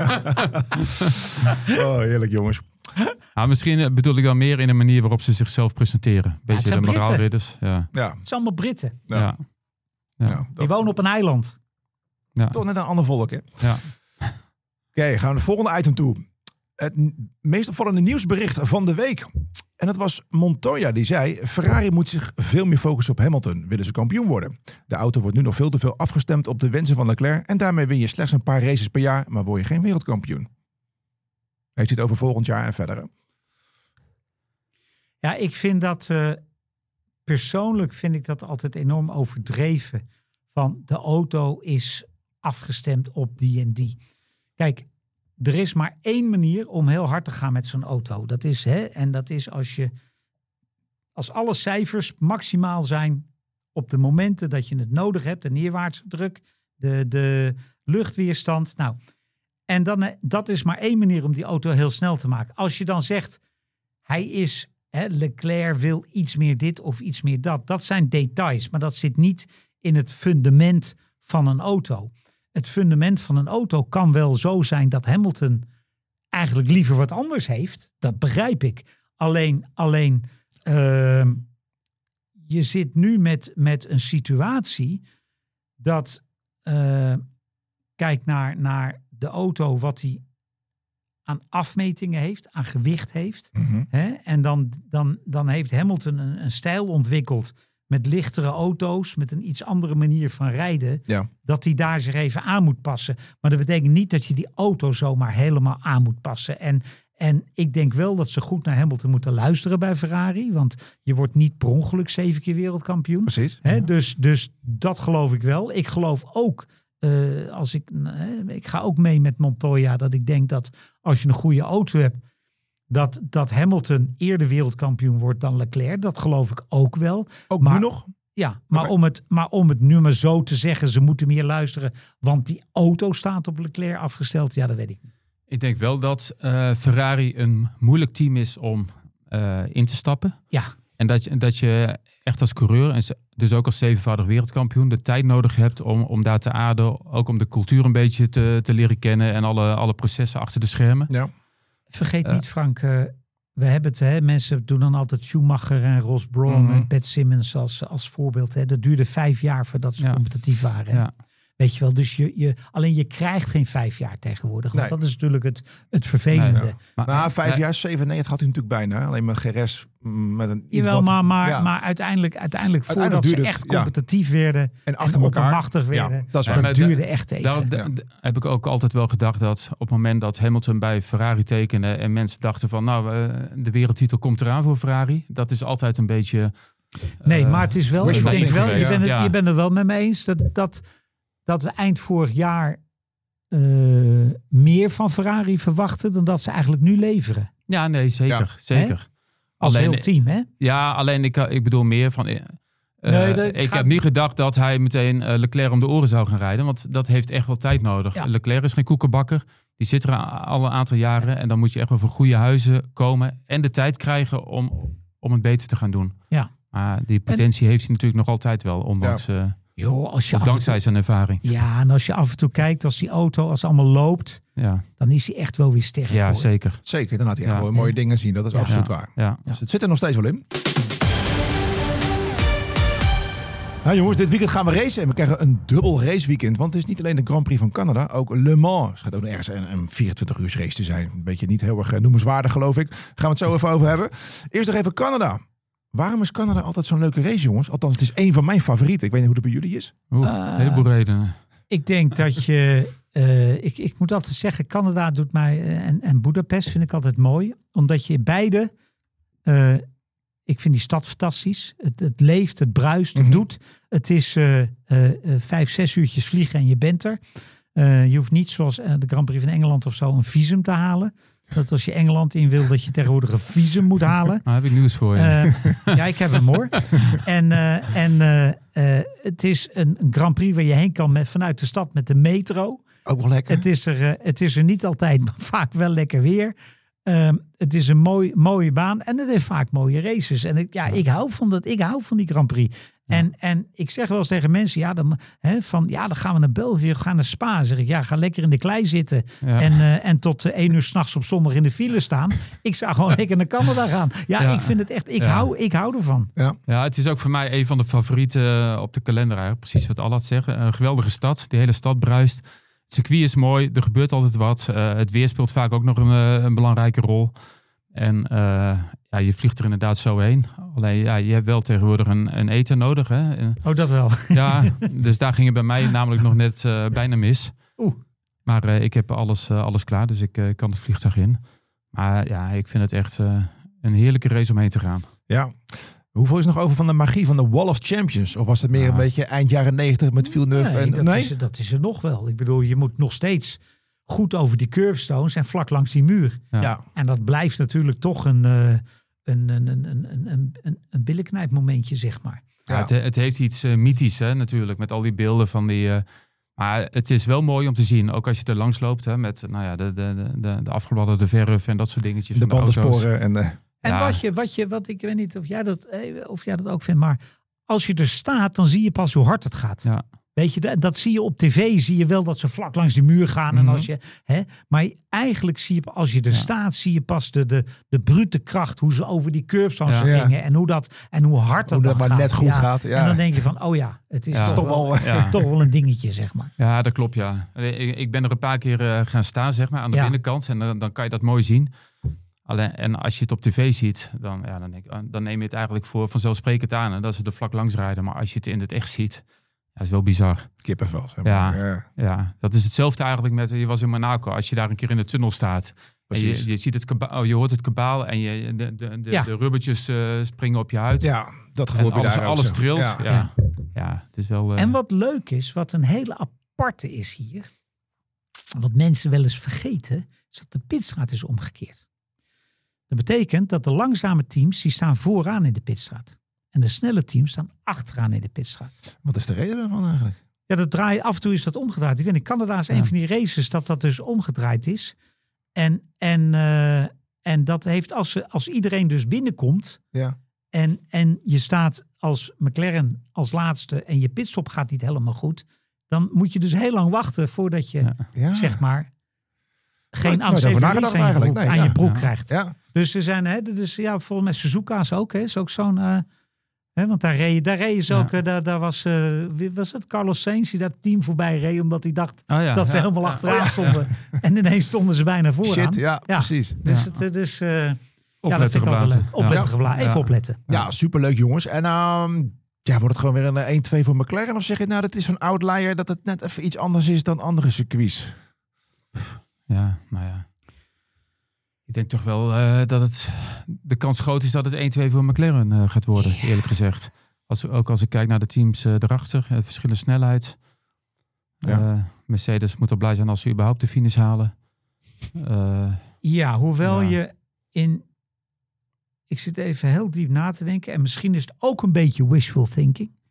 Oh, heerlijk jongens. Maar misschien eh, bedoel ik dan meer in de manier waarop ze zichzelf presenteren. Beetje zijn de Britten. moraalridders. Ja. Ja, Het is allemaal Britten. Ja. Ja. Ja. nou, Die dat, wonen op een eiland. Ja. toch net een ander volk, hè? Oké, Ja. gaan we naar het volgende item toe. Het n- meest opvallende nieuwsbericht van de week. En dat was Montoya die zei... Ferrari moet zich veel meer focussen op Hamilton. Willen ze kampioen worden. De auto wordt nu nog veel te veel afgestemd op de wensen van Leclerc. En daarmee win je slechts een paar races per jaar... maar word je geen wereldkampioen. Heeft hij het over volgend jaar en verder? Hè? Ja, ik vind dat... Uh, persoonlijk vind ik dat altijd enorm overdreven. Van de auto is afgestemd op die en die. Kijk, er is maar één manier om heel hard te gaan met zo'n auto. Dat is, hè, en dat is als je... Als alle cijfers maximaal zijn op de momenten dat je het nodig hebt. De neerwaartse druk, de, de luchtweerstand. Nou, en dan, eh, dat is maar één manier om die auto heel snel te maken. Als je dan zegt, hij is... Hè, Leclerc wil iets meer dit of iets meer dat. Dat zijn details, maar dat zit niet in het fundament van een auto. Het fundament van een auto kan wel zo zijn dat Hamilton eigenlijk liever wat anders heeft. Dat begrijp ik. Alleen, alleen uh, je zit nu met, met een situatie dat uh, kijk naar, naar de auto wat hij aan afmetingen heeft, aan gewicht heeft. Mm-hmm. Hè? En dan, dan, dan heeft Hamilton een, een stijl ontwikkeld met lichtere auto's, met een iets andere manier van rijden, Ja. dat hij daar zich even aan moet passen. Maar dat betekent niet dat je die auto zomaar helemaal aan moet passen. En, en ik denk wel dat ze goed naar Hamilton moeten luisteren bij Ferrari, want je wordt niet per ongeluk zeven keer wereldkampioen. Precies. Hè? Dus, dus dat geloof ik wel. Ik geloof ook, uh, als ik, uh, ik ga ook mee met Montoya, dat ik denk dat als je een goede auto hebt, dat, dat Hamilton eerder wereldkampioen wordt dan Leclerc. Dat geloof ik ook wel. Ook maar, nu nog? Ja, maar, Oké. om het, maar om het nu maar zo te zeggen, ze moeten meer luisteren, want die auto staat op Leclerc afgesteld. Ja, dat weet ik niet. Ik denk wel dat uh, Ferrari een moeilijk team is om uh, in te stappen. Ja. En dat je, dat je echt als coureur, en dus ook als zevenvoudig wereldkampioen, de tijd nodig hebt om, om daar te aarden. Ook om de cultuur een beetje te, te leren kennen en alle, alle processen achter de schermen. Ja. Vergeet Uh, niet, Frank, uh, we hebben het, hè, mensen doen dan altijd Schumacher en Ross Brawn Mhm. en Pat Simmons als, als voorbeeld. Hè. Dat duurde vijf jaar voordat ze Ja. competitief waren. Hè. Ja. Weet je wel, dus je, je, alleen je krijgt geen vijf jaar tegenwoordig. Want Nee. dat is natuurlijk het, het vervelende. Nee, ja. Na vijf eh, jaar, zevenennegentig had hij natuurlijk bijna. Alleen met G R S mm, met een iets Jawel, wat- maar, maar, ja. maar uiteindelijk, uiteindelijk voordat Uiteindelijk ze duurde echt het, ja. competitief werden En achter en elkaar. oppermachtig Ja, werden, dat is Ja, waar. maar dat de- duurde echt even. Daar, Ja. d- d- heb ik ook altijd wel gedacht dat op het moment dat Hamilton bij Ferrari tekende en mensen dachten van nou, uh, de wereldtitel komt eraan voor Ferrari. Dat is altijd een beetje... Nee, uh, maar het is wel, ik wishful denk thinking wel, je geweest. bent, het, Ja. je bent er wel met me eens dat, dat, dat we eind vorig jaar uh, meer van Ferrari verwachten dan dat ze eigenlijk nu leveren. Ja, nee, zeker. Ja. zeker. Als Alleen- heel team, hè? Ja, alleen ik, ik bedoel meer van... Uh, Uh, Nee, dat ik gaat- heb niet gedacht dat hij meteen uh, Leclerc om de oren zou gaan rijden. Want dat heeft echt wel tijd nodig. Ja. Leclerc is geen koekenbakker. Die zit er al een aantal jaren. En dan moet je echt wel voor goede huizen komen. En de tijd krijgen om, om het beter te gaan doen. Ja. Maar die potentie heeft hij natuurlijk nog altijd wel. Ondanks, uh, Joh, als je af en dankzij toe, zijn ervaring. ja, en als je af en toe kijkt, als die auto, als het allemaal loopt, Ja, dan is hij echt wel weer sterk. ja hoor. zeker. Zeker, dan laat hij Ja. echt wel mooie dingen zien. Dat is Ja. absoluut Ja. waar. Ja. Dus het zit er nog steeds wel in. Nou jongens, dit weekend gaan we racen en we krijgen een dubbel raceweekend. Want het is niet alleen de Grand Prix van Canada, ook Le Mans. Het gaat ook nog ergens een, een vierentwintig uur race te zijn. Een beetje niet heel erg uh, noemenswaardig, geloof ik. Gaan we het zo even over hebben. Eerst nog even Canada. Waarom is Canada altijd zo'n leuke race, jongens? Althans, het is één van mijn favorieten. Ik weet niet hoe het bij jullie is. Oeh, Uh, een heleboel redenen. Ik denk dat je, uh, ik, ik moet altijd zeggen, Canada doet mij, uh, en, en Budapest vind ik altijd mooi. Omdat je beide, uh, ik vind die stad fantastisch. Het, het leeft, het bruist, het Mm-hmm. doet. Het is uh, uh, uh, vijf, zes uurtjes vliegen en je bent er. Uh, je hoeft niet zoals uh, de Grand Prix van Engeland of zo een visum te halen. Dat als je Engeland in wil, dat je tegenwoordig een visum moet halen. Maar heb ik nieuws voor je. Uh, ja, ik heb hem hoor. En, uh, en uh, uh, het is een, een Grand Prix waar je heen kan met, vanuit de stad met de metro. Ook wel lekker. Het is er, uh, het is er niet altijd, maar vaak wel lekker weer. Uh, het is een mooi, mooie baan en het heeft vaak mooie races. En ik, ja, ik hou van dat. Ik hou van die Grand Prix. Ja. En, en ik zeg wel eens tegen mensen, ja, dan, hè, van, ja, dan gaan we naar België, we gaan naar Spa. Zeg ik, ja, ga lekker in de klei zitten. Ja. En, uh, en tot uh, één uur 's nachts op zondag in de file staan. Ik zou gewoon lekker naar Canada gaan. Ja, Ja. ik vind het echt, ik, Ja. hou, ik hou ervan. Ja. Ja, het is ook voor mij een van de favorieten op de kalender eigenlijk. Precies wat Allard zegt. Een geweldige stad. De hele stad bruist. Het circuit is mooi. Er gebeurt altijd wat. Uh, het weer speelt vaak ook nog een, uh, een belangrijke rol. En uh, ja, je vliegt er inderdaad zo heen. Alleen ja, je hebt wel tegenwoordig een, een eten nodig. Hè? En, Oh, dat wel. ja, dus daar ging het bij mij namelijk nog net uh, bijna mis. Oeh. Maar uh, ik heb alles, uh, alles klaar. Dus ik uh, kan het vliegtuig in. Maar ja, ik vind het echt uh, een heerlijke race om heen te gaan. Ja. Hoeveel is nog over van de magie van de Wall of Champions? Of was het meer Ja. een beetje eind jaren negentig met Villeneuve? Nee, en, dat, nee? Is, dat is er nog wel. Ik bedoel, je moet nog steeds goed over die curbstones en vlak langs die muur. Ja. Ja. En dat blijft natuurlijk toch een, uh, een, een, een, een, een, een, een billenknijpmomentje, zeg maar. Ja, Ja. het, het heeft iets uh, mythisch hè, natuurlijk. Met al die beelden van die... Uh, maar het is wel mooi om te zien. Ook als je er langs loopt. Hè, met nou ja, de, de, de, de afgebladderde verf en dat soort dingetjes. De van auto's. bandensporen. En, uh, En Ja. wat je, wat je, wat ik weet niet of jij dat, of jij dat ook vindt, maar als je er staat, dan zie je pas hoe hard het gaat. Ja. Weet je, dat, dat zie je op tv, zie je wel dat ze vlak langs de muur gaan. Mm-hmm. En als je, hè, maar eigenlijk zie je, als je er Ja. staat, zie je pas de, de, de brute kracht, hoe ze over die curbstones Ja. gingen. En hoe, dat, en hoe hard dat Hoe dat dan maar gaat. net goed Ja. gaat, ja. En dan denk je van, oh ja, het is Ja. toch, Toch wel, wel, ja. toch wel een dingetje, zeg maar. Ja, dat klopt, ja. Ik, ik ben er een paar keer uh, gaan staan, zeg maar, aan de Ja. binnenkant. En dan, dan kan je dat mooi zien. Alleen, en als je het op tv ziet, dan, ja, dan, denk ik, dan neem je het eigenlijk voor vanzelfsprekend aan. Hè, dat ze er vlak langs rijden. Maar als je het in het echt ziet, ja, is wel bizar. kippenvel. Zeg maar. Ja. Ja. Ja, dat is hetzelfde eigenlijk met, je was in Monaco. Als je daar een keer in de tunnel staat. En Precies. je, je, ziet het kabaal, oh, je hoort het kabaal en je, de, de, de, Ja. de rubbertjes uh, springen op je huid. Ja, dat gevoel en heb je alles, daar ook, alles zeg. trilt. Ja. Ja. Ja. Ja, het is wel... Uh, En wat leuk is, wat een hele aparte is hier, wat mensen wel eens vergeten, is dat de pitstraat is omgekeerd. Dat betekent dat de langzame teams, die staan vooraan in de pitstraat. En de snelle teams staan achteraan in de pitstraat. Wat is de reden daarvan eigenlijk? Ja, dat draai, af en toe is dat omgedraaid. Ik weet niet, Canada is Ja. een van die races dat dat dus omgedraaid is. En, en, uh, en dat heeft, als, ze, als iedereen dus binnenkomt Ja. en, en je staat als McLaren als laatste en je pitstop gaat niet helemaal goed, dan moet je dus heel lang wachten voordat je, Ja. Ja. zeg maar, geen Nooit- nooit over nagedacht antivirus aan je eigenlijk. broek, Nee, aan ja. je broek Ja. krijgt. Ja. Dus er zijn, hè, dus ja, volgens mij Suzuka's ook, hè, is ook zo'n, uh, hè, want daar reed, daar reed ze Ja. ook, uh, daar, daar was, uh, wie was het Carlos Sainz die dat team voorbij reed, omdat hij dacht oh ja, dat ze ja, helemaal ja. achteraan Oh ja. stonden. En ineens stonden ze bijna vooraan. Shit, ja, Ja. precies. Dus, Ja. het, uh, dus uh, ja, dat Opletten vind ik ook wel geblazen. leuk. Opletten Ja. geblazen. Even Ja. opletten. Ja, superleuk jongens. En ehm, ja, wordt het gewoon weer een één twee voor McLaren? Of zeg je nou, dat is zo'n outlier dat het net even iets anders is dan andere circuits? Ja, nou ja. Ik denk toch wel uh, dat het de kans groot is dat het één twee voor McLaren uh, gaat worden, Ja. eerlijk gezegd. Als, ook als ik kijk naar de teams uh, erachter, uh, verschillende snelheid. Ja. Uh, Mercedes moet er blij zijn als ze überhaupt de finish halen. Uh, Ja, hoewel Ja. je in... Ik zit even heel diep na te denken. En misschien is het ook een beetje wishful thinking.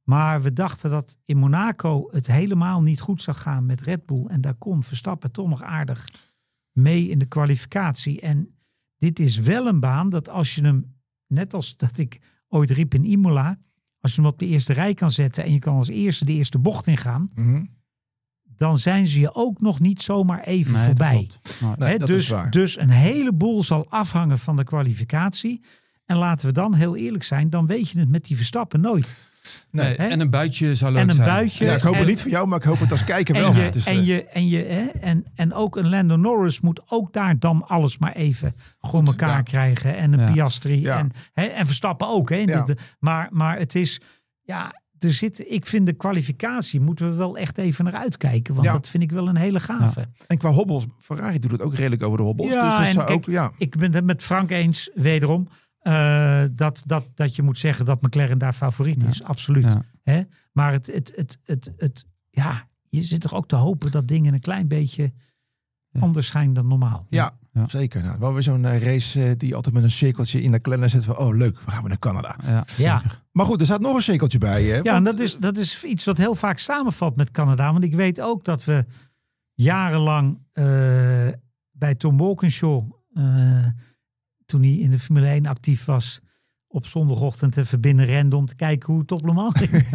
Maar we dachten dat in Monaco het helemaal niet goed zou gaan met Red Bull. En daar kon Verstappen toch nog aardig mee in de kwalificatie. En dit is wel een baan dat als je hem, net als dat ik ooit riep in Imola, als je hem op de eerste rij kan zetten en je kan als eerste de eerste bocht ingaan, Mm-hmm. dan zijn ze je ook nog niet zomaar even Nee, voorbij. dat klopt. Nee, He, dat dus, is waar. dus een heleboel zal afhangen van de kwalificatie. En laten we dan heel eerlijk zijn, dan weet je het met die Verstappen nooit. Nee, Hè? en een buitje zou leuk En een zijn. buitje. Ja, ik hoop het en- niet voor jou, maar ik hoop het als kijker wel. En, je, Het is, en, eh, je, en, je, hè, en, en ook een Lando Norris moet ook daar dan alles maar even voor elkaar ja. krijgen. En een Ja. Piastri. Ja. En, hè, en Verstappen ook. Hè, Ja. Dit- maar, maar het is... Ja, er zit, ik vind de kwalificatie moeten we wel echt even naar uitkijken. Want Ja. dat vind ik wel een hele gave. En qua hobbels, Ferrari doet het ook redelijk over de hobbels. Ja, dus dat en zou kijk, ook, ja. Ik ben het met Frank eens, wederom. eh, dat, dat, dat je moet zeggen dat McLaren daar favoriet Ja. is. Absoluut. Ja. Hè? Maar het, het, het, het, het, ja, je zit toch ook te hopen dat dingen een klein beetje Ja. anders zijn dan normaal. Ja, Ja. zeker. Nou, wel weer zo'n eh, race eh, die altijd met een cirkeltje in de kalender zit van, oh leuk, we gaan we naar Canada. Ja, Ja. zeker. Maar goed, er staat nog een cirkeltje bij. Hè? Ja, want- en dat is, dat is iets wat heel vaak samenvalt met Canada. Want ik weet ook dat we jarenlang eh, bij Tom Walkinshaw, eh, toen hij in de Formule één actief was, op zondagochtend even binnen renden om te kijken hoe het op Le Mans ging.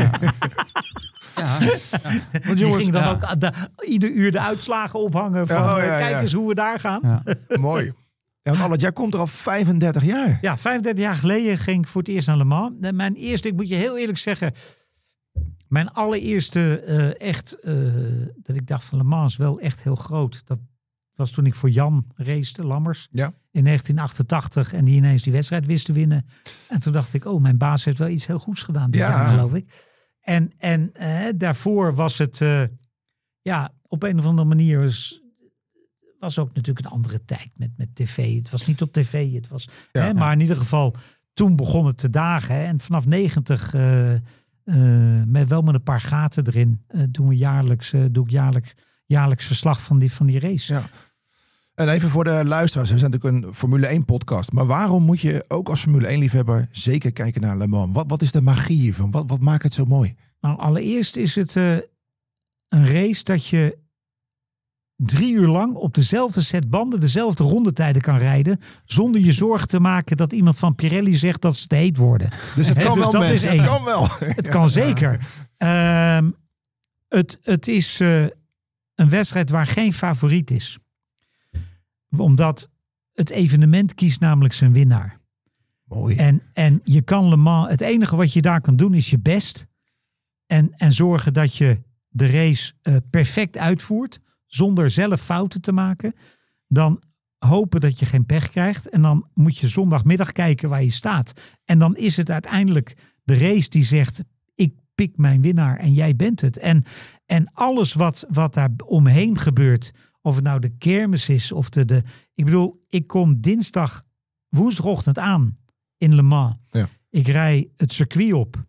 Ja. Want die jongens, ging dan ja. ook de- ieder uur de uitslagen ophangen van Ja, oh, eh, ja, kijk ja. eens hoe we daar gaan. Ja. Mooi. Ja, want Allard, jij komt er al vijfendertig jaar. Ja, vijfendertig jaar geleden ging ik voor het eerst naar Le Mans. En Mijn eerste, ik moet je heel eerlijk zeggen, mijn allereerste eh, echt, eh, dat ik dacht van Le Mans is wel echt heel groot. Dat was toen ik voor Jan racete, Lammers, Ja. in negentien achtentachtig. En die ineens die wedstrijd wist te winnen. En toen dacht ik, oh, mijn baas heeft wel iets heel goeds gedaan dit Ja. jaar, geloof ik. En, en eh, daarvoor was het, eh, ja, op een of andere manier was, was ook natuurlijk een andere tijd met, met tv. Het was niet op tv, het was, Ja, hè, ja. maar in ieder geval, toen begon het te dagen. Hè, en vanaf negentig, eh, eh, met wel met een paar gaten erin, eh, doen we jaarlijks, eh, doe ik jaarlijks, jaarlijks verslag van die, van die race. Ja. En even voor de luisteraars, we zijn natuurlijk een Formule één podcast. Maar waarom moet je ook als Formule één liefhebber zeker kijken naar Le Mans? Wat, wat is de magie hiervan? Wat, wat maakt het zo mooi? Nou, allereerst is het eh, een race dat je drie uur lang op dezelfde set banden, dezelfde rondetijden kan rijden, zonder je zorgen te maken dat iemand van Pirelli zegt dat ze te heet worden. Dus het Hè, kan dus wel, dat is mensen. Het één. kan wel. Het kan zeker. Ehm, het, het is eh, een wedstrijd waar geen favoriet is. Omdat het evenement kiest namelijk zijn winnaar. Mooi. En, en je kan Le Mans, het enige wat je daar kan doen is je best. En, en zorgen dat je de race eh, perfect uitvoert. Zonder zelf fouten te maken. Dan hopen dat je geen pech krijgt. En dan moet je zondagmiddag kijken waar je staat. En dan is het uiteindelijk de race die zegt, ik pik mijn winnaar en jij bent het. En, en alles wat, wat daar omheen gebeurt. Of het nou de kermis is of de... de ik bedoel, ik kom dinsdag, woensdagochtend aan in Le Mans. Ja. Ik rij het circuit op.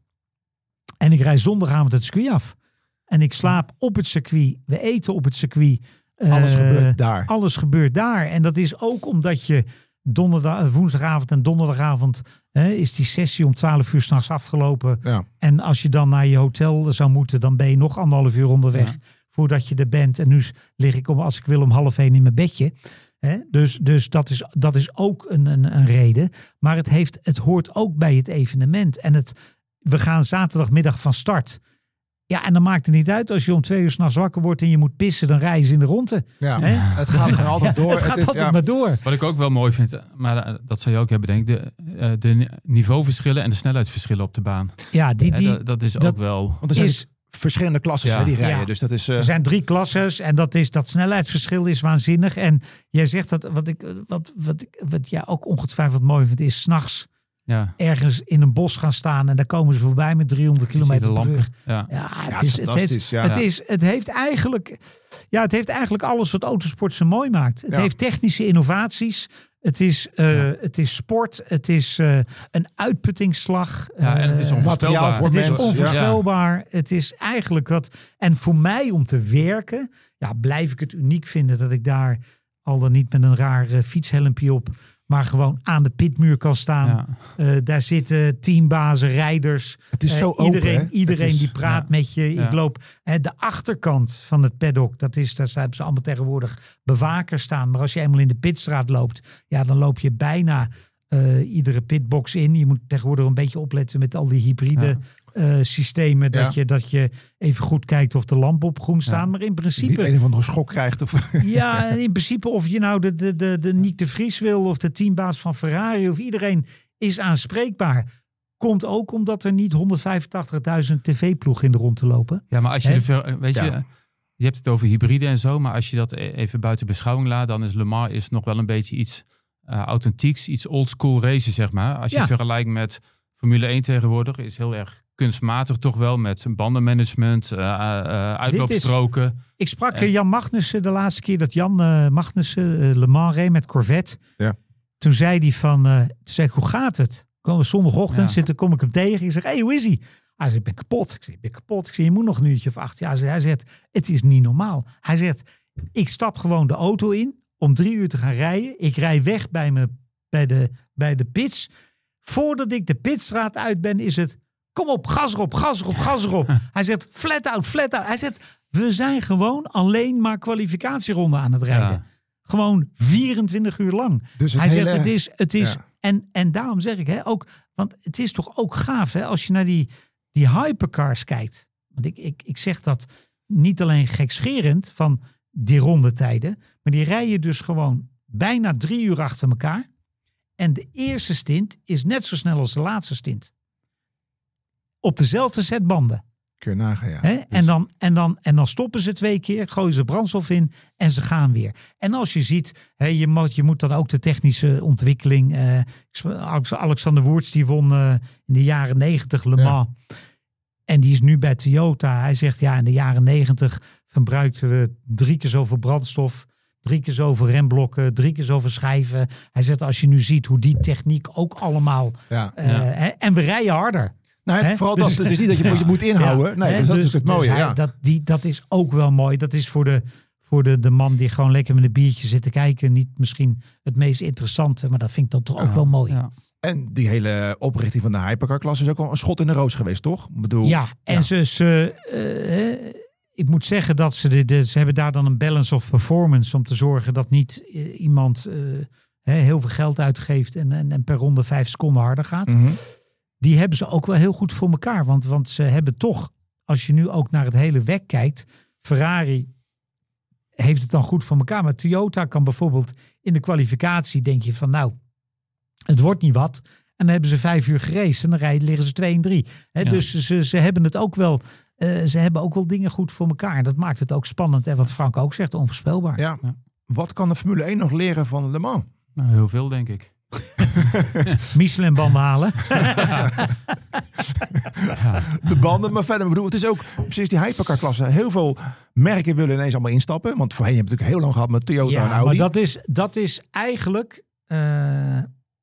En ik rij zondagavond het circuit af. En ik slaap op het circuit. We eten op het circuit. Alles Eh, gebeurt daar. Alles gebeurt daar. En dat is ook omdat je donderdag, woensdagavond en donderdagavond hè, is die sessie om twaalf uur 's nachts afgelopen. Ja. En als je dan naar je hotel zou moeten, dan ben je nog anderhalf uur onderweg Ja. voordat je er bent. En nu lig ik om, als ik wil, om half één in mijn bedje. Hè? Dus, dus dat is, dat is ook een, een, een reden. Maar het, heeft, het hoort ook bij het evenement. En het, we gaan zaterdagmiddag van start. Ja, en dan maakt het niet uit als je om twee uur 's nachts wakker wordt en je moet pissen, dan rij je in de ronde. Ja. Hè? Het gaat gewoon altijd door. Het gaat is, altijd ja. maar door. Wat ik ook wel mooi vind, maar eh, dat zou je ook hebben, denk ik, de, eh, de niveauverschillen en de snelheidsverschillen op de baan. Ja, die, Hè, die, dat, dat is dat ook wel... Want er zijn is- verschillende klassen Ja. hè, die rijden. Ja. Dus dat is... eh, Er zijn drie klasses en dat, is, dat snelheidsverschil is waanzinnig. En jij zegt dat, wat ik, wat, wat, ik, wat jij ook ongetwijfeld mooi vindt, is 's nachts Ja, ergens in een bos gaan staan en daar komen ze voorbij met driehonderd zie je de kilometer per lampen. uur. Ja. Ja, het, Ja, is, het, heeft, fantastisch, ja. het, Ja. is, het, heeft eigenlijk, ja, het heeft eigenlijk alles wat autosport zo mooi maakt. Het Ja. heeft technische innovaties. Het is, uh, Ja. het is sport. Het is uh, een uitputtingsslag. Ja, en het is Uh, onvoorspelbaar. materiaal voor het is mensen, ja. onvoorspelbaar. Het is eigenlijk wat... En voor mij om te werken, ja, blijf ik het uniek vinden dat ik daar al dan niet met een raar uh, fietshelmpje op maar gewoon aan de pitmuur kan staan. Ja. Uh, daar zitten teambazen, rijders. Het is uh, zo iedereen, open. Hè? Iedereen is, die praat ja. met je. Ja. Ik loop uh, de achterkant van het paddock. Dat is, daar hebben ze allemaal tegenwoordig bewakers staan. Maar als je eenmaal in de pitstraat loopt, ja, dan loop je bijna uh, iedere pitbox in. Je moet tegenwoordig een beetje opletten met al die hybride Ja. Uh, systemen. Dat, Ja. je, dat je even goed kijkt of de lampen op groen staan. Ja. Maar in Niet principe... een of andere schok krijgt. Of... Ja, in principe of je nou de, de, de, de Nick de Vries wil of de teambaas van Ferrari of iedereen is aanspreekbaar. Komt ook omdat er niet honderdvijfentachtigduizend tv-ploegen in de rond te lopen. Ja, maar als je Hè? de ver, weet je, Ja. je hebt het over hybride en zo, maar als je dat even buiten beschouwing laat, dan is Le Mans is nog wel een beetje iets uh, authentieks, iets oldschool racen, zeg maar. Als je Ja. het vergelijkt met Formule één tegenwoordig, is heel erg kunstmatig toch wel, met bandenmanagement, uh, uh, uitloopstroken. Ik sprak En- Jan Magnussen de laatste keer dat Jan uh, Magnussen uh, Le Mans reed met Corvette. Ja. Toen zei hij van, uh, toen zei ik, hoe gaat het? Kom we zondagochtend Ja. zitten, kom ik hem tegen. Ik zeg, hey, hoe is hij? Hij zegt, ik ben kapot. Ik zeg, ik ben kapot. Ik zeg, je moet nog een uurtje of acht. Ja, hij zegt, het is niet normaal. Hij zegt, ik stap gewoon de auto in om drie uur te gaan rijden. Ik rij weg bij, me, bij, de, bij de pits. Voordat ik de pitstraat uit ben, is het, kom op, gas erop, gas erop, gas erop. Hij zegt, flat out, flat out. Hij zegt, we zijn gewoon alleen maar kwalificatieronden aan het rijden. Ja. Gewoon vierentwintig uur lang. Dus het Hij hele... zegt, het is, het is Ja. en, en daarom zeg ik, hè, ook, want het is toch ook gaaf, hè, als je naar die, die hypercars kijkt. Want ik, ik, ik zeg dat niet alleen gekscherend van die rondetijden, maar die rijden dus gewoon bijna drie uur achter elkaar. En de eerste stint is net zo snel als de laatste stint. Op dezelfde set banden. Kun je nagaan, ja. Hè? Dus- En, dan, en, dan, en dan stoppen ze twee keer, gooien ze brandstof in en ze gaan weer. En als je ziet, hè, je, moet, je moet dan ook de technische ontwikkeling. Uh, Alexander Woerts die won uh, in de jaren negentig Le Mans. Ja. En die is nu bij Toyota. Hij zegt ja, in de jaren negentig verbruikten we drie keer zoveel brandstof. Drie keer zoveel remblokken, drie keer zoveel schijven. Hij zegt als je nu ziet hoe die techniek ook allemaal... Ja. Uh, ja. Hè, en we rijden harder. Nou, Hè? vooral Dus- dat. Het is niet dat je ja. moet inhouden. Nee, Hè, dus dat dus- is het dus mooie. hij- Ja. dat, die, dat is ook wel mooi. Dat is voor, de, voor de, de man die gewoon lekker met een biertje zit te kijken. Niet misschien het meest interessante, maar dat vind ik dan toch ook Ja, wel mooi. Ja, ja. En die hele oprichting van de hypercar-klasse is ook wel een schot in de roos geweest, toch? Ik bedoel, en ja. ze... ze uh, uh, ik moet zeggen dat ze, de, de, ze hebben daar dan een balance of performance om te zorgen dat niet uh, iemand uh, heel veel geld uitgeeft en, en, en per ronde vijf seconden harder gaat. Mm-hmm. Die hebben ze ook wel heel goed voor elkaar. Want, want ze hebben toch, als je nu ook naar het hele werk kijkt, Ferrari heeft het dan goed voor elkaar. Maar Toyota kan bijvoorbeeld in de kwalificatie denk je van nou, het wordt niet wat. En dan hebben ze vijf uur geraced en dan rijden, liggen ze twee en drie. He, Ja. Dus ze, ze hebben het ook wel, uh, ze hebben ook wel dingen goed voor elkaar. En dat maakt het ook spannend. En wat Frank ook zegt, onvoorspelbaar. Ja. Ja. Wat kan de Formule één nog leren van Le Mans? Nou, heel veel, denk ik. Michelin banden halen. De banden, maar verder, ik bedoel, het is ook precies die hypercar-klasse. Heel veel merken willen ineens allemaal instappen. Want voorheen heb je natuurlijk heel lang gehad met Toyota Ja, en Audi. maar dat is, dat is eigenlijk... Uh,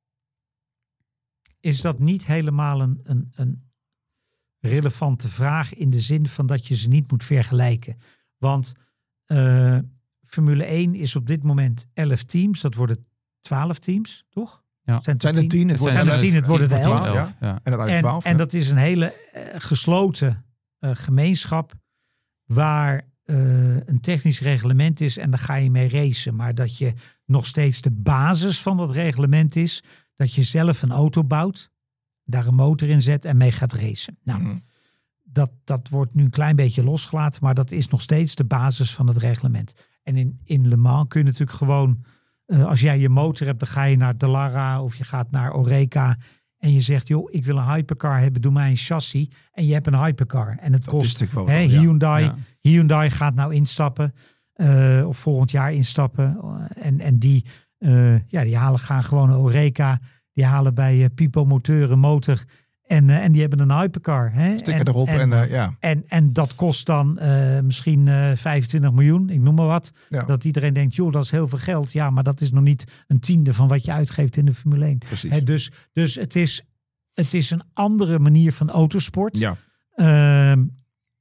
is dat niet helemaal een, een, een relevante vraag in de zin van dat je ze niet moet vergelijken. Want uh, Formule één is op dit moment elf teams. Dat worden twaalf teams, toch? Ja. Zijn Zijn er tien? Het wordt zijn er tien, het worden er twaalf, elf. ja. Ja. En uiteindelijk En, twaalf. en ja. dat is een hele uh, gesloten uh, gemeenschap waar uh, een technisch reglement is en daar ga je mee racen. Maar dat je nog steeds de basis van dat reglement is dat je zelf een auto bouwt, daar een motor in zet en mee gaat racen. Nou, Mm-hmm. dat, dat wordt nu een klein beetje losgelaten, maar dat is nog steeds de basis van het reglement. En in, in Le Mans kun je natuurlijk gewoon, uh, als jij je motor hebt, dan ga je naar Dallara of je gaat naar Oreca en je zegt, joh, ik wil een hypercar hebben, doe mij een chassis. En je hebt een hypercar. En het Dat kost, is natuurlijk wel hè, wat, ja. Hyundai, Ja. Hyundai gaat nou instappen, uh, of volgend jaar instappen. Uh, en, en die, uh, ja, die halen gaan gewoon een Oreca. Die halen bij uh, Pipo Moteur een motor. En, uh, en die hebben een hypercar. Hè? Sticker en, erop en, en, uh, ja. en, en dat kost dan uh, misschien uh, vijfentwintig miljoen, ik noem maar wat. Ja. Dat iedereen denkt, joh, dat is heel veel geld. Ja, maar dat is nog niet een tiende van wat je uitgeeft in de Formule één. Precies. Hè, dus dus het, is, het is een andere manier van autosport. Ja. Uh,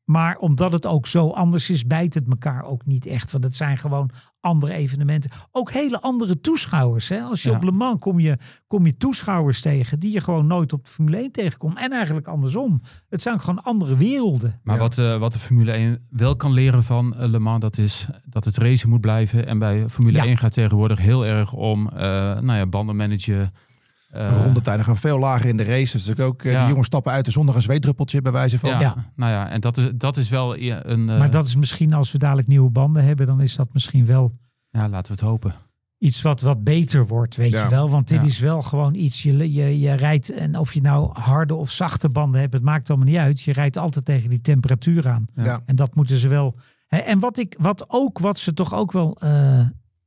Maar omdat het ook zo anders is, bijt het elkaar ook niet echt. Want het zijn gewoon andere evenementen. Ook hele andere toeschouwers. Hè? Als je Ja. op Le Mans kom je, kom je toeschouwers tegen die je gewoon nooit op de Formule één tegenkomt. En eigenlijk andersom. Het zijn gewoon andere werelden. Maar Ja. wat, uh, wat de Formule één wel kan leren van uh, Le Mans, dat is dat het racen moet blijven. En bij Formule Ja. één gaat tegenwoordig heel erg om uh, nou ja, bandenmanager. Uh, Rondetijden gaan veel lager in de race. Dus ook uh, Ja. die jongens stappen uit de zonder een zweetdruppeltje bij wijze van. ja, Ja. Nou ja, en dat is, dat is wel een... Uh, Maar dat is misschien, als we dadelijk nieuwe banden hebben, dan is dat misschien wel ja, laten we het hopen. iets wat, wat beter wordt, weet Ja. je wel. Want dit Ja. is wel gewoon iets, je, je, je rijdt, en of je nou harde of zachte banden hebt, het maakt allemaal niet uit. Je rijdt altijd tegen die temperatuur aan. Ja. Ja. En dat moeten ze wel... Hè, en wat ik, wat ook, wat ze toch ook wel... Uh,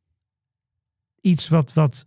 iets wat... wat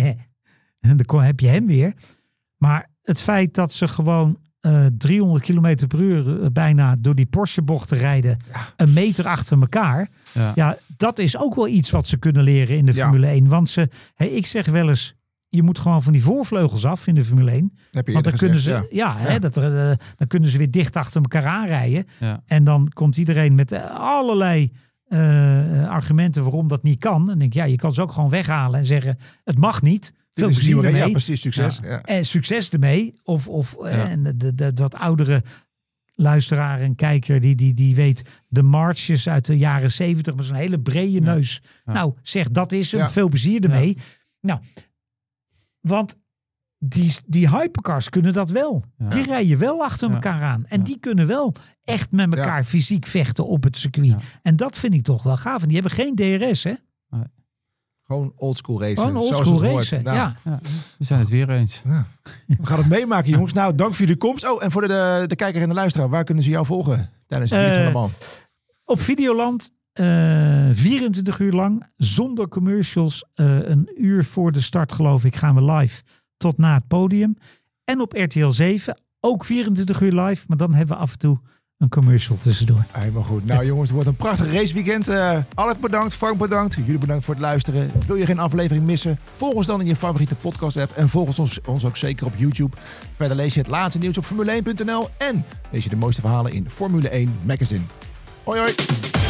dan heb je hem weer. Maar het feit dat ze gewoon uh, driehonderd kilometer per uur uh, bijna door die Porsche-bochten rijden, ja. een meter achter elkaar. Ja. ja, dat is ook wel iets wat ze kunnen leren in de Ja. Formule één. Want ze, hey, ik zeg wel eens, je moet gewoon van die voorvleugels af in de Formule één. Heb je Want dan kunnen gezegd, ze, ja. ja, Hè, dat, uh, dan kunnen ze weer dicht achter elkaar aanrijden. Ja. En dan komt iedereen met uh, allerlei uh, argumenten waarom dat niet kan. En dan denk ik, ja, je kan ze ook gewoon weghalen en zeggen, het mag niet. Veel Dit is plezier nieuwe, ermee. ja, precies, succes. Ja. Ja. En succes ermee. Of, of Ja. en de, de, de, dat oudere luisteraar en kijker die, die, die weet de marches uit de jaren zeventig met zo'n hele brede neus. Ja. Nou, zeg, dat is hem. Ja. Veel plezier ermee. Nou, want die, die hypercars kunnen dat wel. Ja. Die rijden wel achter Ja. elkaar aan. En Ja. die kunnen wel echt met elkaar Ja. fysiek vechten op het circuit. Ja. En dat vind ik toch wel gaaf. En die hebben geen D R S, hè? Gewoon oldschool racen. Gewoon zoals oldschool het hoort. racen. Nou, Ja. Ja, we zijn het weer eens. We gaan het meemaken, jongens. Nou, dank voor jullie komst. Oh, en voor de, de, de kijker en de luisteraar, waar kunnen ze jou volgen tijdens de rit van Uh, Le Mans? Op Videoland, uh, vierentwintig uur lang, zonder commercials. Uh, een uur voor de start, geloof ik, gaan we live tot na het podium. En op R T L zeven, ook vierentwintig uur live. Maar dan hebben we af en toe een commercial tussendoor. Helemaal goed. Nou jongens, het wordt een prachtig raceweekend. Uh, Alex bedankt, Frank bedankt. Jullie bedankt voor het luisteren. Wil je geen aflevering missen? Volg ons dan in je favoriete podcast app. En volg ons, ons ook zeker op YouTube. Verder lees je het laatste nieuws op Formule één punt n l. En lees je de mooiste verhalen in Formule één Magazine. Hoi hoi!